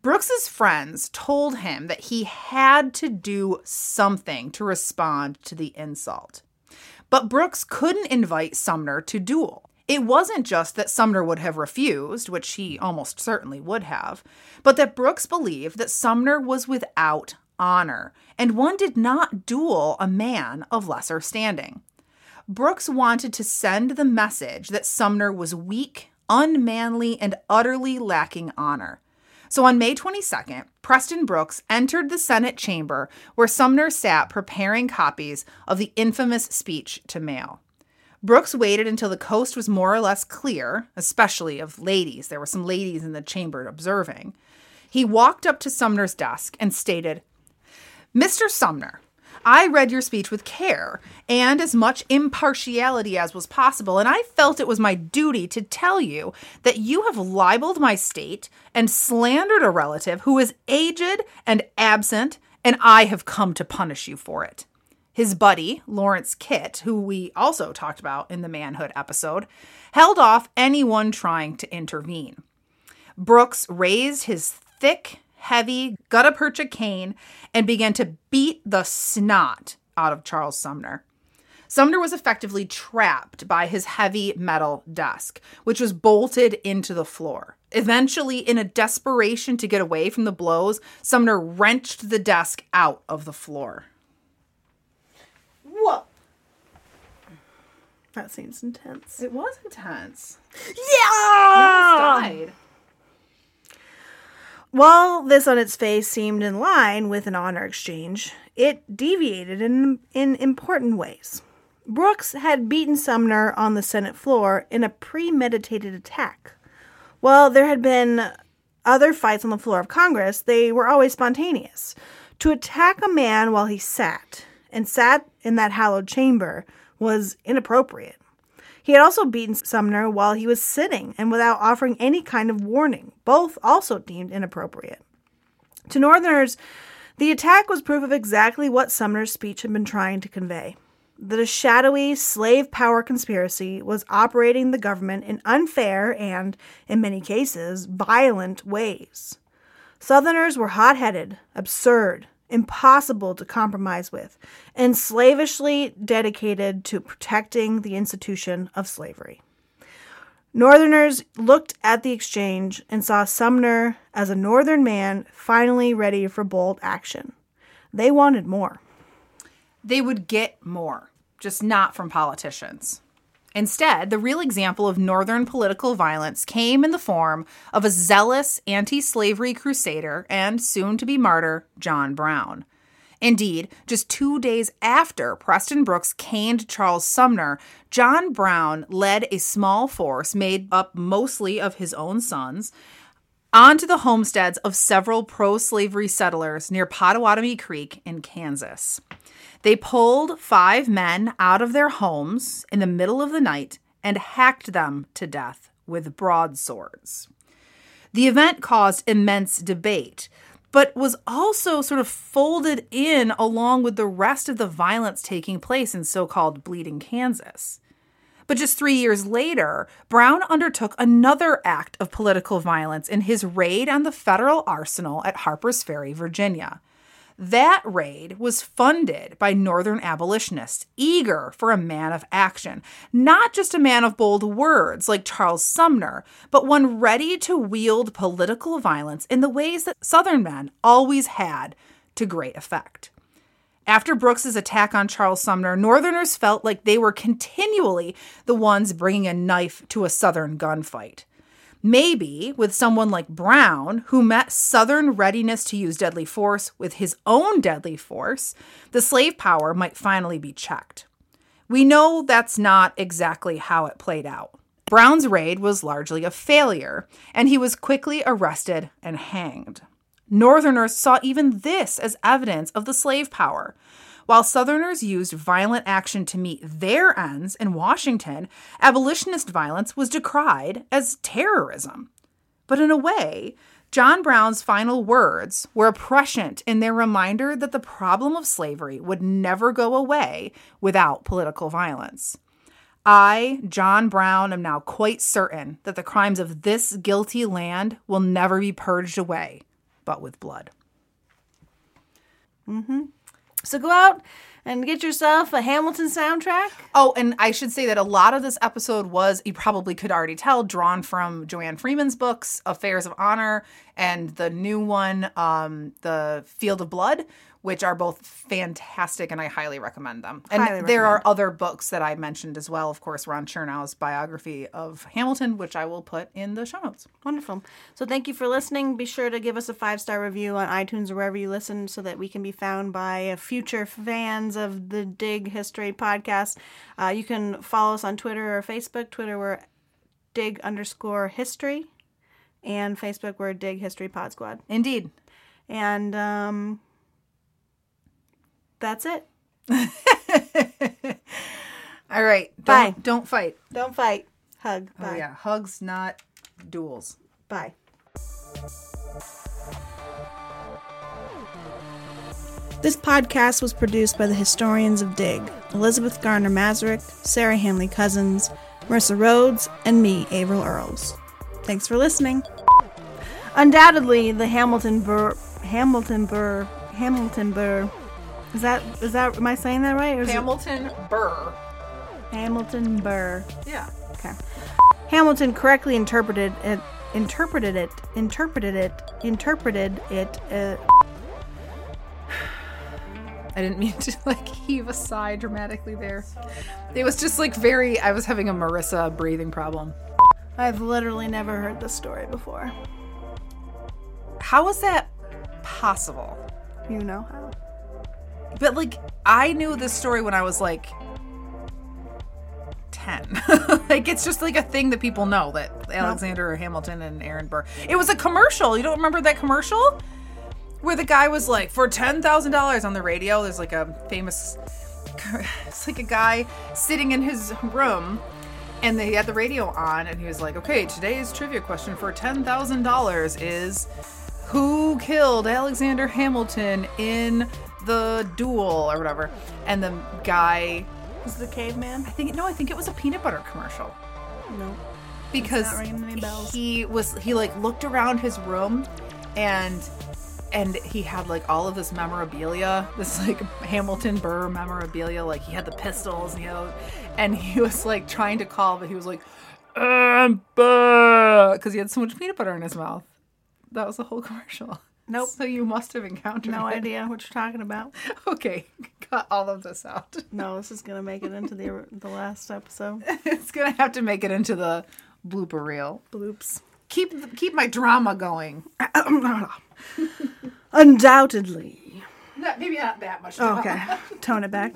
Brooks's friends told him that he had to do something to respond to the insult. But Brooks couldn't invite Sumner to duel. It wasn't just that Sumner would have refused, which he almost certainly would have, but that Brooks believed that Sumner was without honor, and one did not duel a man of lesser standing. Brooks wanted to send the message that Sumner was weak, unmanly, and utterly lacking honor. So on May 22nd, Preston Brooks entered the Senate chamber where Sumner sat preparing copies of the infamous speech to mail. Brooks waited until the coast was more or less clear, especially of ladies. There were some ladies in the chamber observing. He walked up to Sumner's desk and stated, "Mr. Sumner, I read your speech with care and as much impartiality as was possible, and I felt it was my duty to tell you that you have libeled my state and slandered a relative who is aged and absent, and I have come to punish you for it." His buddy, Lawrence Kit, who we also talked about in the manhood episode, held off anyone trying to intervene. Brooks raised his thick, heavy gutta-percha cane and began to beat the snot out of Charles Sumner. Sumner was effectively trapped by his heavy metal desk, which was bolted into the floor. Eventually, in a desperation to get away from the blows, Sumner wrenched the desk out of the floor. Whoa. That seems intense. It was intense. Yeah! He almost died. While this on its face seemed in line with an honor exchange, it deviated in important ways. Brooks had beaten Sumner on the Senate floor in a premeditated attack. While there had been other fights on the floor of Congress, they were always spontaneous. To attack a man while he sat in that hallowed chamber was inappropriate. He had also beaten Sumner while he was sitting and without offering any kind of warning, both also deemed inappropriate. To Northerners, the attack was proof of exactly what Sumner's speech had been trying to convey: that a shadowy slave power conspiracy was operating the government in unfair and, in many cases, violent ways. Southerners were hot-headed, absurd, impossible to compromise with, and slavishly dedicated to protecting the institution of slavery. Northerners looked at the exchange and saw Sumner as a Northern man finally ready for bold action. They wanted more. They would get more, just not from politicians. Instead, the real example of Northern political violence came in the form of a zealous anti-slavery crusader and soon-to-be martyr, John Brown. Indeed, just 2 days after Preston Brooks caned Charles Sumner, John Brown led a small force made up mostly of his own sons onto the homesteads of several pro-slavery settlers near Pottawatomie Creek in Kansas. They pulled 5 men out of their homes in the middle of the night and hacked them to death with broadswords. The event caused immense debate, but was also sort of folded in along with the rest of the violence taking place in so-called Bleeding Kansas. But just 3 years later, Brown undertook another act of political violence in his raid on the federal arsenal at Harper's Ferry, Virginia. That raid was funded by Northern abolitionists, eager for a man of action, not just a man of bold words like Charles Sumner, but one ready to wield political violence in the ways that Southern men always had to great effect. After Brooks's attack on Charles Sumner, Northerners felt like they were continually the ones bringing a knife to a Southern gunfight. Maybe with someone like Brown, who met Southern readiness to use deadly force with his own deadly force, the slave power might finally be checked. We know that's not exactly how it played out. Brown's raid was largely a failure, and he was quickly arrested and hanged. Northerners saw even this as evidence of the slave power. While Southerners used violent action to meet their ends in Washington, abolitionist violence was decried as terrorism. But in a way, John Brown's final words were prescient in their reminder that the problem of slavery would never go away without political violence. I, John Brown, am now quite certain that the crimes of this guilty land will never be purged away but with blood. So go out and get yourself a Hamilton soundtrack. Oh, and I should say that a lot of this episode was, you probably could already tell, drawn from Joanne Freeman's books, Affairs of Honor, and the new one, The Field of Blood, which are both fantastic, and I highly recommend them. And there are other books that I mentioned as well. Of course, Ron Chernow's biography of Hamilton, which I will put in the show notes. Wonderful. So thank you for listening. Be sure to give us a 5-star review on iTunes or wherever you listen so that we can be found by future fans of the Dig History podcast. You can follow us on Twitter or Facebook. Twitter, we're dig_history. And Facebook, we're Dig History Pod Squad. Indeed. And that's it. All right. Bye. Don't fight. Don't fight. Hug. Bye. Oh, yeah. Hugs, not duels. Bye. This podcast was produced by the historians of Dig, Elizabeth Garner Mazurek, Sarah Hanley Cousins, Marissa Rhodes, and me, Avril Earls. Thanks for listening. Undoubtedly, the Hamilton Burr. Is that, am I saying that right? Or Hamilton Burr. Hamilton Burr. Yeah. Okay. Hamilton correctly interpreted it. I didn't mean to heave a sigh dramatically there. It was just I was having a Marissa breathing problem. I've literally never heard this story before. How is that possible? You know how. But I knew this story when I was 10. It's just a thing that people know, that Alexander Hamilton and Aaron Burr. It was a commercial. You don't remember that commercial? Where the guy was for $10,000 on the radio. There's a famous, it's a guy sitting in his room and they had the radio on and he was okay, today's trivia question for $10,000 is, who killed Alexander Hamilton in the duel or whatever? And the guy was the caveman. I think it was a peanut butter commercial. No, because it's not ringing any bells. He looked around his room and he had all of this memorabilia, this Hamilton Burr memorabilia. He had the pistols and he was trying to call, but he was Burr, because he had so much peanut butter in his mouth. That was the whole commercial. Nope. So you must have encountered no it. idea what you're talking about. Okay, cut all of this out. No, this is gonna make it into the last episode. It's gonna have to make it into the blooper reel. Bloops. Keep my drama going. Undoubtedly. Maybe not that much drama. Okay. Tone it back.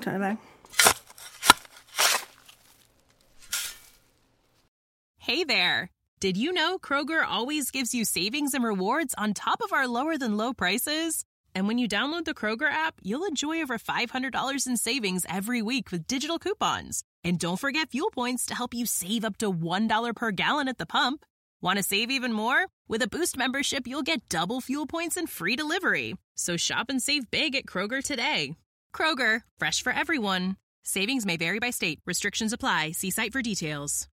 Hey there. Did you know Kroger always gives you savings and rewards on top of our lower than low prices? And when you download the Kroger app, you'll enjoy over $500 in savings every week with digital coupons. And don't forget fuel points to help you save up to $1 per gallon at the pump. Want to save even more? With a Boost membership, you'll get double fuel points and free delivery. So shop and save big at Kroger today. Kroger, fresh for everyone. Savings may vary by state. Restrictions apply. See site for details.